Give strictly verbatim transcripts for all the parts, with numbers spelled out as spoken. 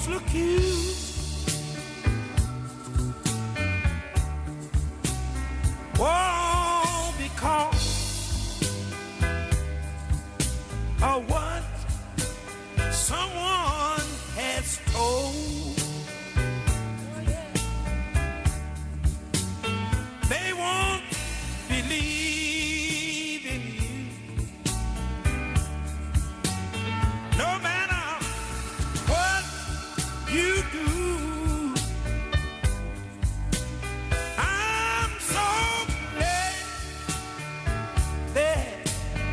falsely accused. Oh, because of what someone has told. They won't believe in you, no matter what you do. I'm so glad that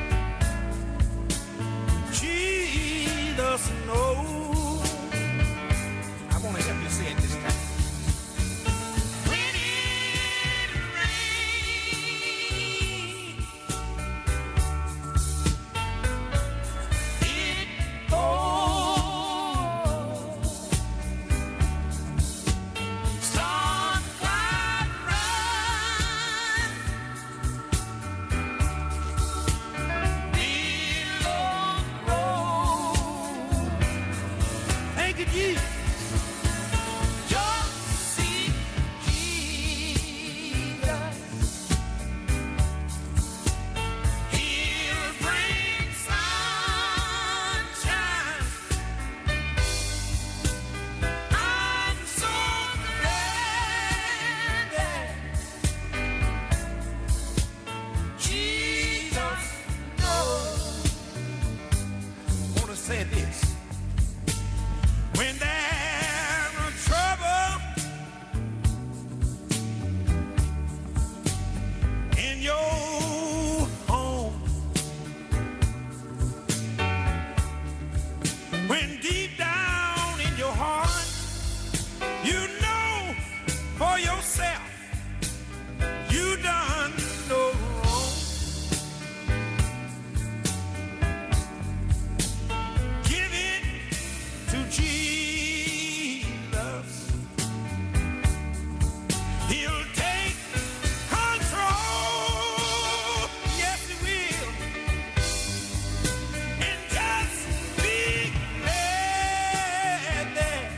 Jesus knows. I want to help you say it this time. When it rains, it pours. Storm cloud rise, billows roll. Thank you, Jesus. Just see Jesus. He'll bring sunshine. I'm so glad that Jesus knows. I want to say this. When there's trouble in your home, when deep down in your heart you know for yourself you done no wrong, give it to Jesus. He'll take control. Yes, he will. And just be glad that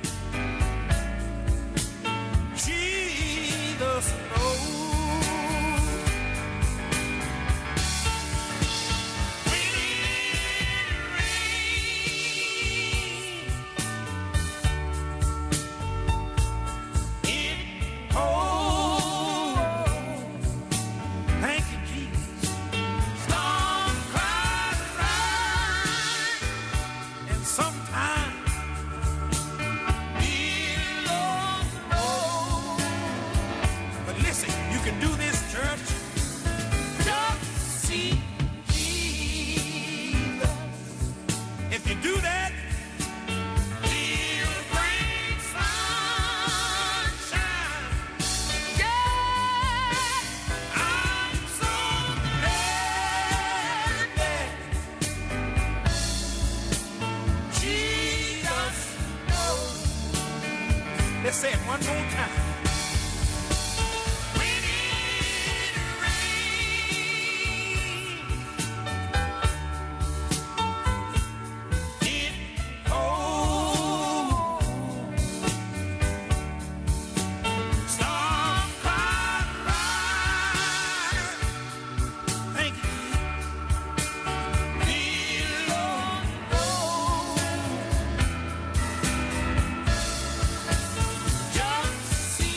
Jesus knows. When it rains, it pours. Thank you, Jesus. Storm clouds rise, and sometimes billows roll. But listen, you can do this, church. Just see Jesus. If you do that, he'll bring sunshine. Yeah, I'm so glad that Jesus knows. Let's say it one more time. When it rains, it pours. Storm cloud rise. Thank you. Billows roll. Just see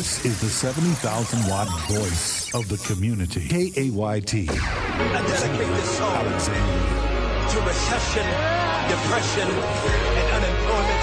This is the seventy thousand watt voice of the community. K A Y T. I dedicate this song Alexandria. to recession, depression, and unemployment.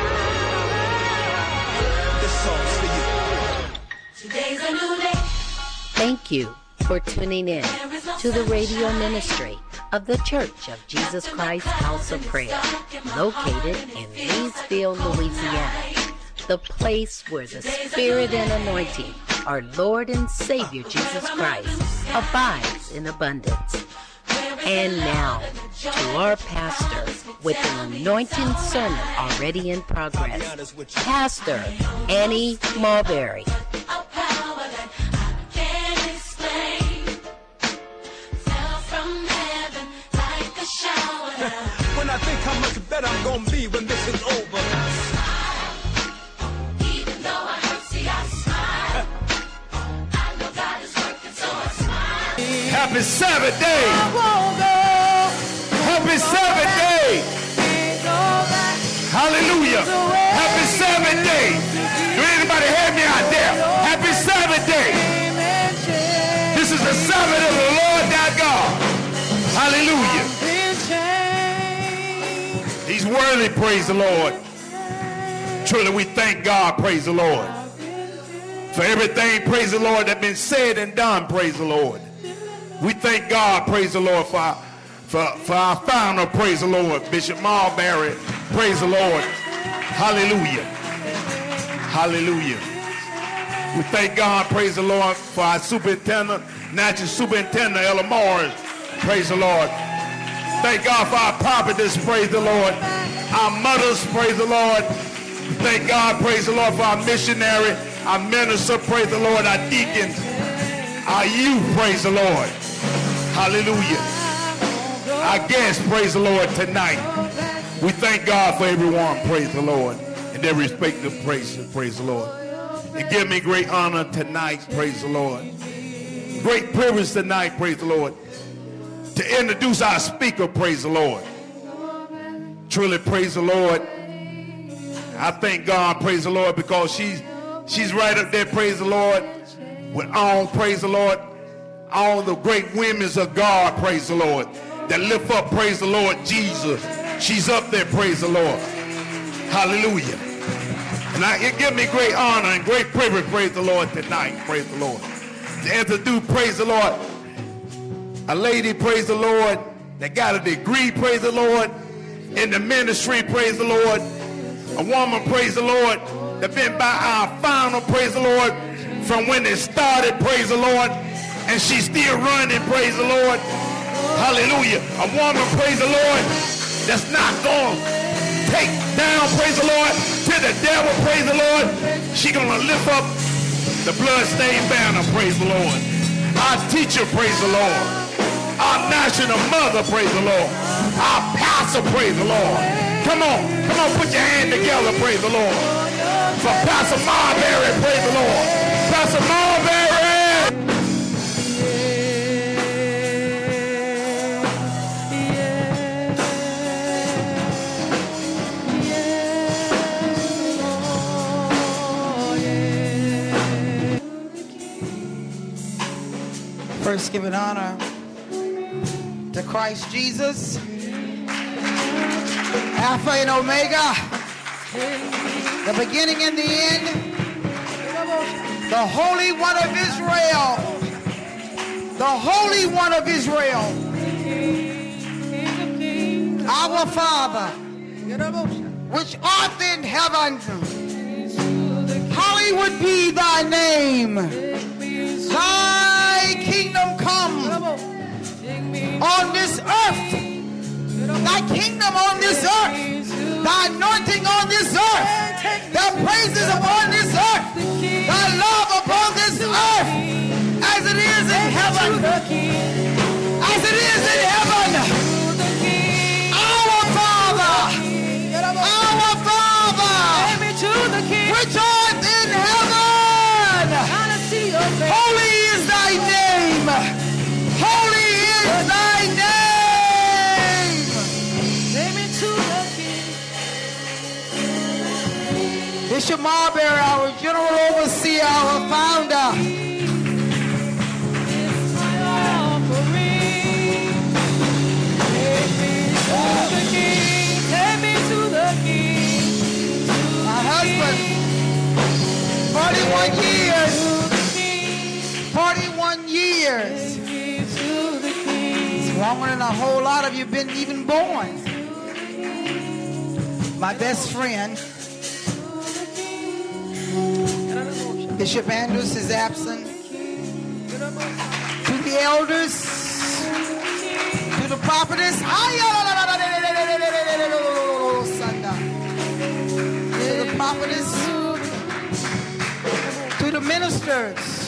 This song's for you. Today's a new day. Thank you for tuning in to the radio ministry of the Church of Jesus Christ House of Prayer, located in Leesville, Louisiana, the place where the Spirit and anointing, our Lord and Savior Jesus Christ, abides in abundance. And now, to our pastor with an anointing sermon already in progress, Pastor Annie Mulberry. When I think how much better I'm gonna be when this is over. Even though I hurt, see, I smile. I know God is working, so I smile. Happy Sabbath day. Happy Sabbath day. Hallelujah. Happy Sabbath day. Do anybody hear me out there? Happy Sabbath day. This is the Sabbath of the Lord thy God. Hallelujah. He's worthy, praise the Lord. Truly we thank God, praise the Lord. For everything, praise the Lord, that's been said and done, praise the Lord. We thank God, praise the Lord, for our, for, for our founder, praise the Lord, Bishop Mulberry, praise the Lord. Hallelujah. Hallelujah. We thank God, praise the Lord, for our superintendent, natural superintendent, Ella Morris, praise the Lord. Thank God for our prophets, praise the Lord. Our mothers, praise the Lord. Thank God, praise the Lord, for our missionary, our minister, praise the Lord, our deacons, our youth, praise the Lord. Hallelujah. Our guests, praise the Lord, tonight. We thank God for everyone, praise the Lord, in their respective places, praise the Lord. It gives me great honor tonight, praise the Lord. Great privilege tonight, praise the Lord, to introduce our speaker, praise the Lord. Truly, praise the Lord. I thank God, praise the Lord, because she's she's right up there, praise the Lord, with all, praise the Lord, all the great women of God, praise the Lord, that lift up, praise the Lord, Jesus. She's up there, praise the Lord. Hallelujah. And I, it gives me great honor and great privilege, praise the Lord, tonight, praise the Lord, to introduce, praise the Lord, a lady, praise the Lord, that got a degree, praise the Lord, in the ministry, praise the Lord. A woman, praise the Lord, that been by our founder, praise the Lord, from when it started, praise the Lord, and she's still running, praise the Lord. Hallelujah. A woman, praise the Lord, that's not going to take down, praise the Lord, to the devil, praise the Lord. She going to lift up the bloodstained banner, praise the Lord. Our teacher, praise the Lord. Our national mother, praise the Lord. Our pastor, praise the Lord. Come on, come on, put your hand together, praise the Lord. For Pastor Mulberry, praise the Lord. Pastor Mulberry. First, giving honor to Christ Jesus, Alpha and Omega, the beginning and the end, the Holy One of Israel, the Holy One of Israel, our Father, which art in heaven, hallowed be thy name. Thy kingdom come on this earth. Thy kingdom on this earth. Thy anointing on this earth. Thy praises upon this earth. Thy love upon this earth. As it is in heaven. As it is in heaven. Our Father. Our Father. Which art in heaven. Holy is thy name. Holy is thy name. Bishop Marbury, our general overseer, our founder. My husband, forty-one years. forty-one years. It's longer than a whole lot of you been even born. My best friend, Bishop Andrews, is absent. To the elders, to the prophetess, to the prophetess, to the ministers,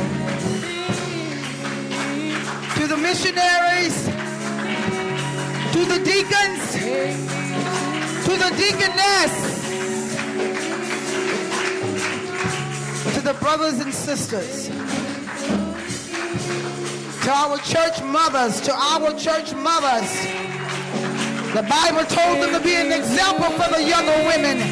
to the missionaries, to the deacons, to the deaconess, to the brothers and sisters, to our church mothers, to our church mothers. The Bible told them to be an example for the younger women.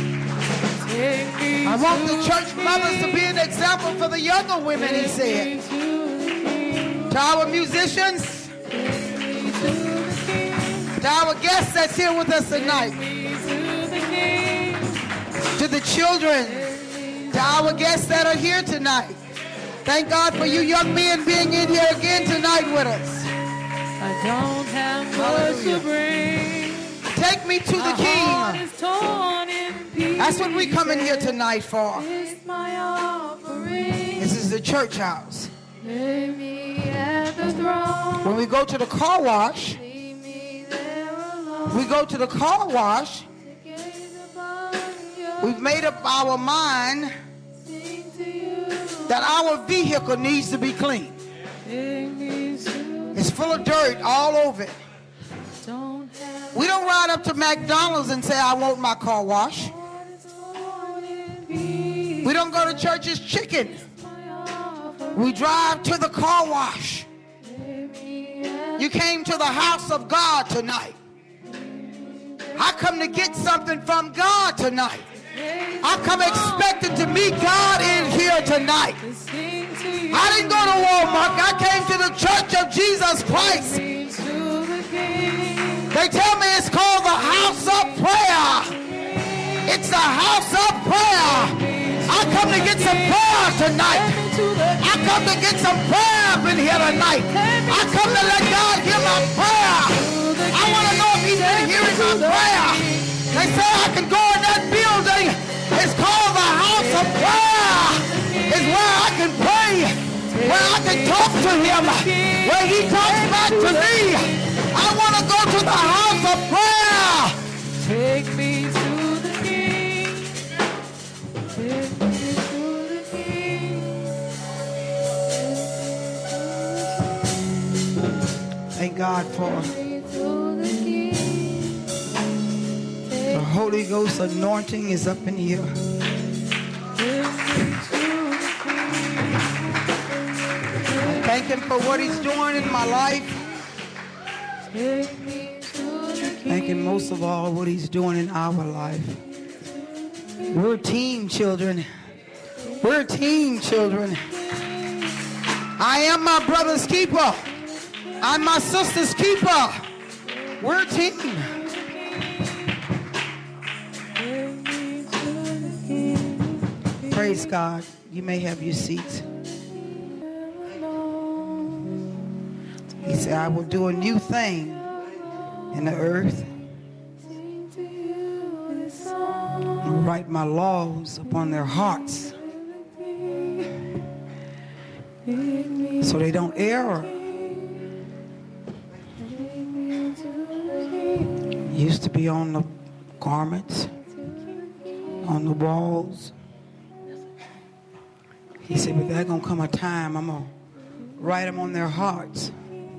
I want the church mothers to be an example for the younger women, he said. To our musicians, to our guests that's here with us tonight, to the children, to our guests that are here tonight. Thank God for you young men being in here again tonight with us. I don't have much to bring. Take me to the King. That's what we come in here tonight for. This is the church house. When we go to the car wash, we go to the car wash, we've made up our mind that our vehicle needs to be clean. It's full of dirt all over it. We don't ride up to McDonald's and say, I want my car wash. We don't go to Church's Chicken. We drive to the car wash. You came to the house of God tonight. I come to get something from God tonight. I come expecting to meet God in here tonight. I didn't go to Walmart. I came to the Church of Jesus Christ. They tell me it's called the house of prayer. It's the house of prayer. I come to get some prayer tonight. I come to get some prayer up in here tonight. I come to let God hear my prayer. I want to know if he's been hearing my prayer. They say I can go in that building. It's called the house of prayer. It's where I can pray, where I can talk to him, where he talks back to me. I want to go to the house of prayer. Take me to the King. Take me to the King. Thank God for the Holy Ghost anointing is up in here. Thank him for what he's doing in my life. Thank him most of all what he's doing in our life. We're team children. We're team children. I am my brother's keeper. I'm my sister's keeper. We're a team. Praise God. You may have your seats. He said, I will do a new thing in the earth. And write my laws upon their hearts so they don't err. Used to be on the garments, on the walls. He said, but there's going to come a time I'm going to write them on their hearts.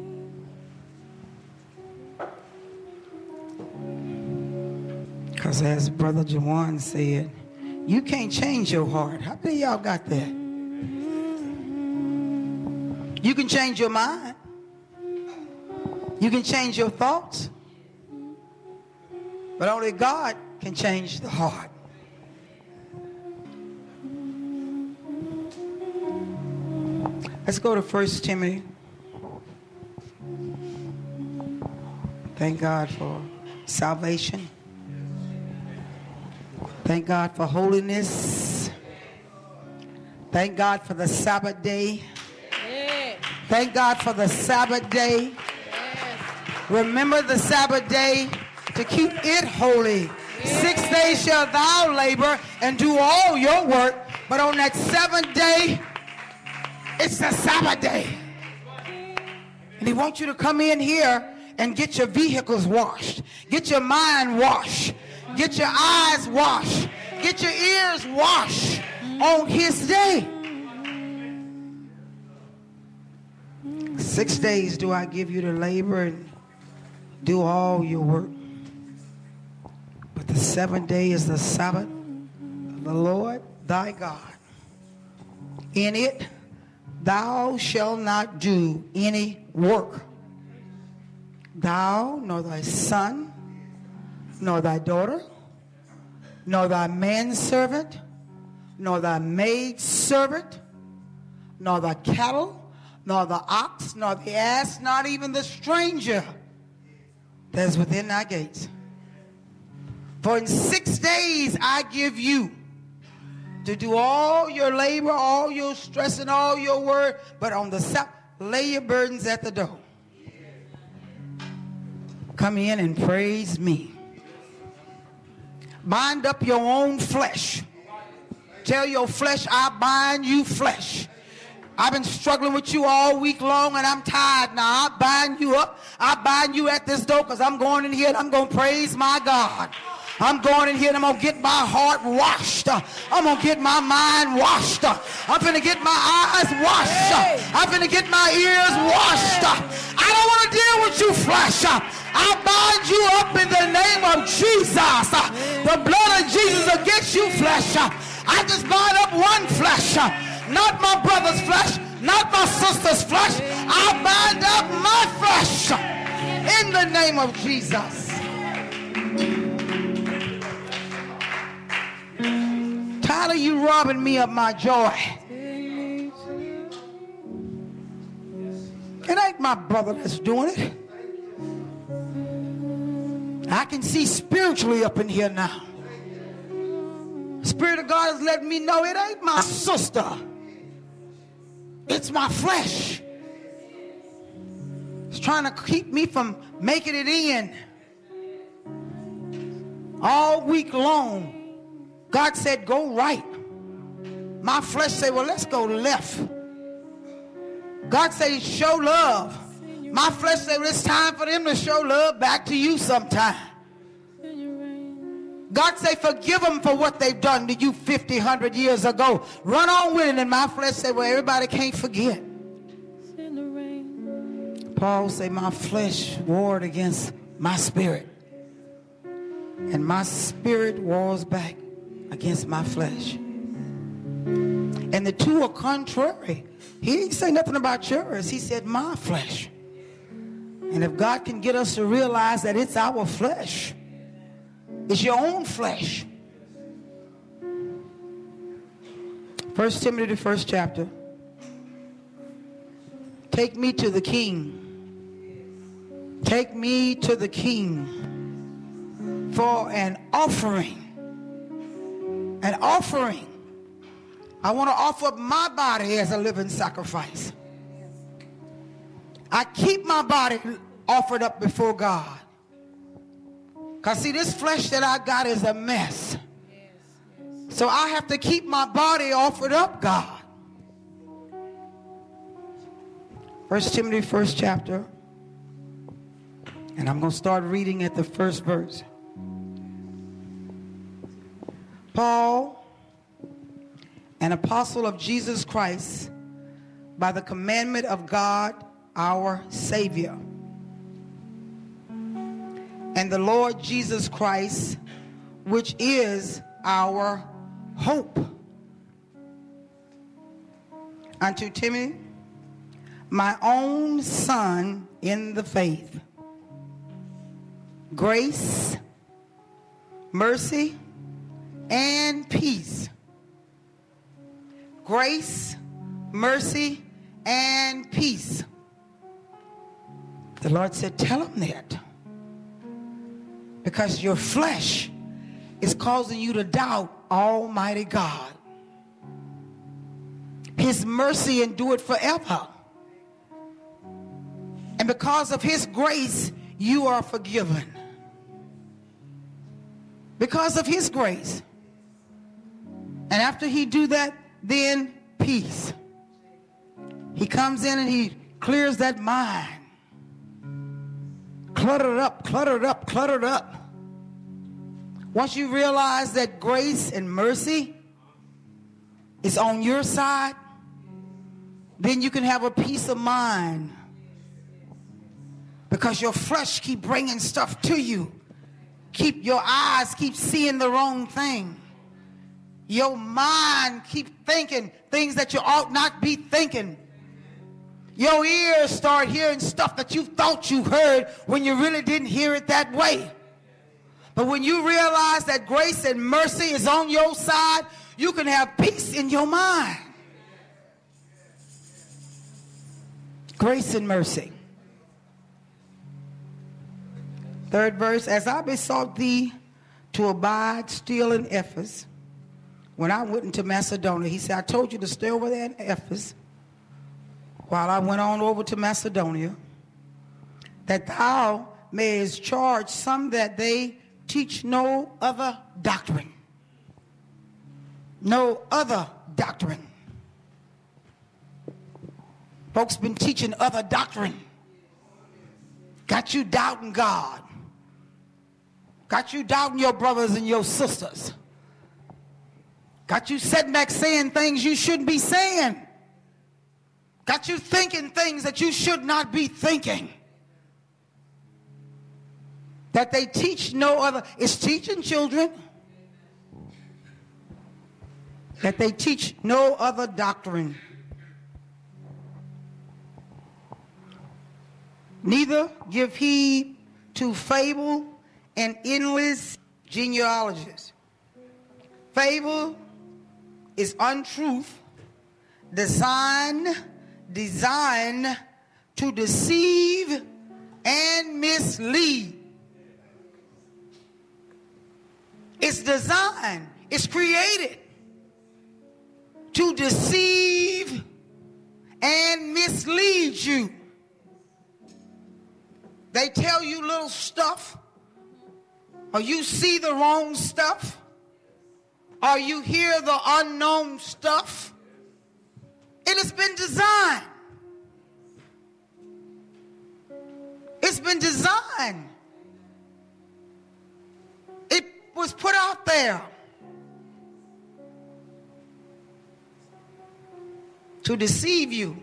Because as Brother Jawan said, you can't change your heart. How many of y'all got that? You can change your mind. You can change your thoughts. But only God can change the heart. Let's go to First Timothy. Thank God for salvation. Thank God for holiness. Thank God for the Sabbath day. Yeah. Thank God for the Sabbath day. Yes. Remember the Sabbath day to keep it holy. Six days shall thou labor and do all your work, but on that seventh day, it's the Sabbath day. And he wants you to come in here and get your vehicles washed, get your mind washed, get your eyes washed, get your ears washed on his day. Six days do I give you to labor and do all your work. But the seventh day is the Sabbath of the Lord thy God. In it thou shalt not do any work. Thou, nor thy son, nor thy daughter, nor thy manservant, nor thy maidservant, nor thy cattle, nor the ox, nor the ass, not even the stranger that is within thy gates. For in six days I give you to do all your labor, all your stress, and all your work, but on the Sabbath, lay your burdens at the door. Come in and praise me. Bind up your own flesh. Tell your flesh, I bind you flesh. I've been struggling with you all week long and I'm tired now. I bind you up. I bind you at this door because I'm going in here and I'm going to praise my God. I'm going in here and I'm going to get my heart washed. I'm going to get my mind washed. I'm going to get my eyes washed. I'm going to get my ears washed. I don't want to deal with you flesh. I bind you up in the name of Jesus. The blood of Jesus against you flesh. I just bind up one flesh. Not my brother's flesh. Not my sister's flesh. I bind up my flesh in the name of Jesus. Tired of you robbing me of my joy. It ain't my brother that's doing it. I can see spiritually up in here now. Spirit of God has let me know it ain't my sister. It's my flesh. It's trying to keep me from making it in. All week long, God said, go right. My flesh said, well, let's go left. God said, show love. My flesh said, well, it's time for them to show love back to you sometime. God said, forgive them for what they've done to you fifty, one hundred years ago. Run on with it. And my flesh said, well, everybody can't forget. Paul said, my flesh warred against my spirit. And my spirit wars back against my flesh. And the two are contrary. He didn't say nothing about yours. He said my flesh. And if God can get us to realize that it's our flesh, it's your own flesh. First Timothy, the first chapter. Take me to the king. Take me to the king for an offering. An offering. I want to offer up my body as a living sacrifice. I keep my body offered up before God. Because see, this flesh that I got is a mess. So I have to keep my body offered up, God. First Timothy, first chapter. And I'm going to start reading at the first verse. Paul, an apostle of Jesus Christ, by the commandment of God, our Savior, and the Lord Jesus Christ, which is our hope. Unto Timothy, my own son in the faith, grace, mercy, and peace. Grace, mercy, and peace. The Lord said, tell them that. Because your flesh is causing you to doubt Almighty God. His mercy endureth forever. And because of his grace, you are forgiven. Because of his grace. And after he do that, then peace. He comes in and he clears that mind. Cluttered up, cluttered up, cluttered up. Once you realize that grace and mercy is on your side, then you can have a peace of mind. Because your flesh keep bringing stuff to you. Keep your eyes keep seeing the wrong thing. Your mind keep thinking things that you ought not be thinking. Your ears start hearing stuff that you thought you heard when you really didn't hear it that way. But when you realize that grace and mercy is on your side, you can have peace in your mind. Grace and mercy. Third verse, as I besought thee to abide still in Ephesus, when I went into Macedonia, he said, I told you to stay over there in Ephesus while I went on over to Macedonia, that thou mayest charge some that they teach no other doctrine. No other doctrine. Folks been teaching other doctrine. Got you doubting God. Got you doubting your brothers and your sisters. Got you sitting back saying things you shouldn't be saying. Got you thinking things that you should not be thinking. That they teach no other. It's teaching children. That they teach no other doctrine. Neither give heed to fable and endless genealogies. Fable is untruth, design, design to deceive and mislead. It's designed, it's created to deceive and mislead you. They tell you little stuff, or you see the wrong stuff, or you hear the unknown stuff. It has been designed. It's been designed. It was put out there to deceive you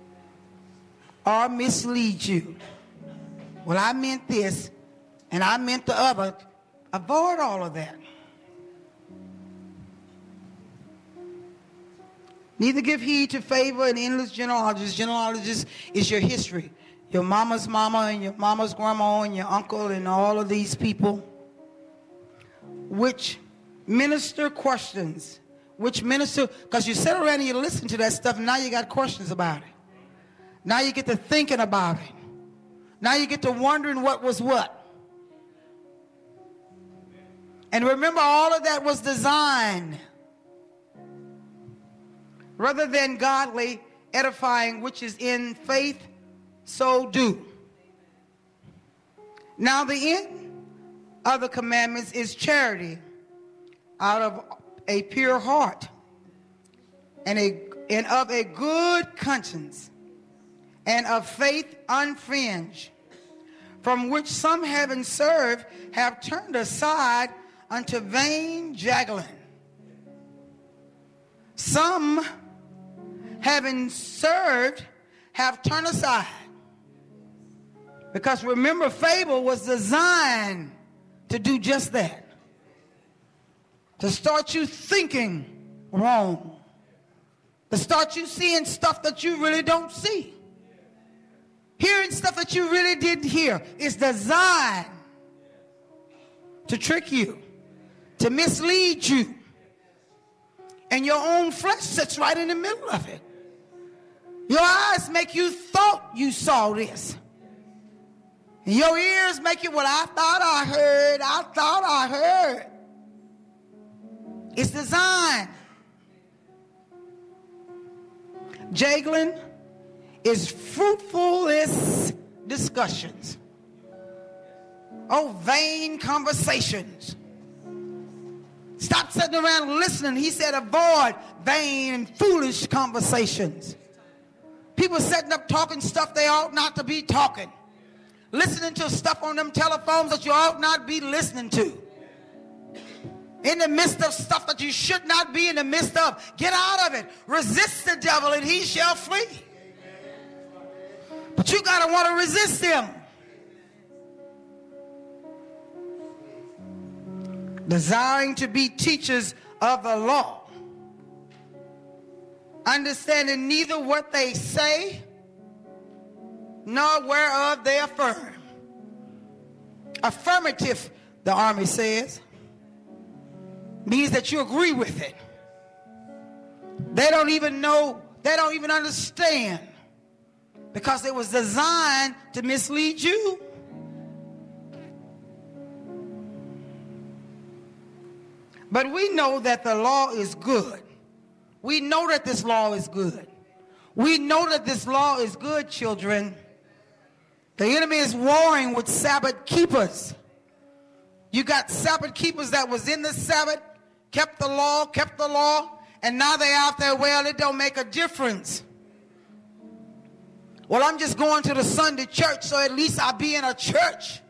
or mislead you. Well, I meant this and I meant the other. Avoid all of that. Neither give heed to favor and endless genealogies. Genealogies is your history. Your mama's mama and your mama's grandma and your uncle and all of these people. Which minister questions. Which minister, because you sit around and you listen to that stuff and now you got questions about it. Now you get to thinking about it. Now you get to wondering what was what. And remember, all of that was designed rather than godly edifying, which is in faith, so do. Now the end of the commandments is charity out of a pure heart and, a, and of a good conscience and of faith unfringed, from which some having served have turned aside unto vain juggling. Some having served have turned aside. Because remember, fable was designed to do just that. To start you thinking wrong. To start you seeing stuff that you really don't see. Hearing stuff that you really didn't hear. It's designed to trick you. To mislead you. And your own flesh sits right in the middle of it. Your eyes make you thought you saw this. And your ears make you, well, I thought I heard, I thought I heard. It's designed. Jagling is fruitfulness discussions. Oh, vain conversations. Stop sitting around listening. He said avoid vain and foolish conversations. People sitting up talking stuff they ought not to be talking. Listening to stuff on them telephones that you ought not be listening to. In the midst of stuff that you should not be in the midst of. Get out of it. Resist the devil and he shall flee. But you got to want to resist him. Desiring to be teachers of the law. Understanding neither what they say nor whereof they affirm. Affirmative, the army says, means that you agree with it. They don't even know, they don't even understand, because it was designed to mislead you. But we know that the law is good. We know that this law is good. We know that this law is good, children. The enemy is warring with Sabbath keepers. You got Sabbath keepers that was in the Sabbath, kept the law, kept the law, and now they're out there, well, it don't make a difference. Well, I'm just going to the Sunday church, so at least I'll be in a church.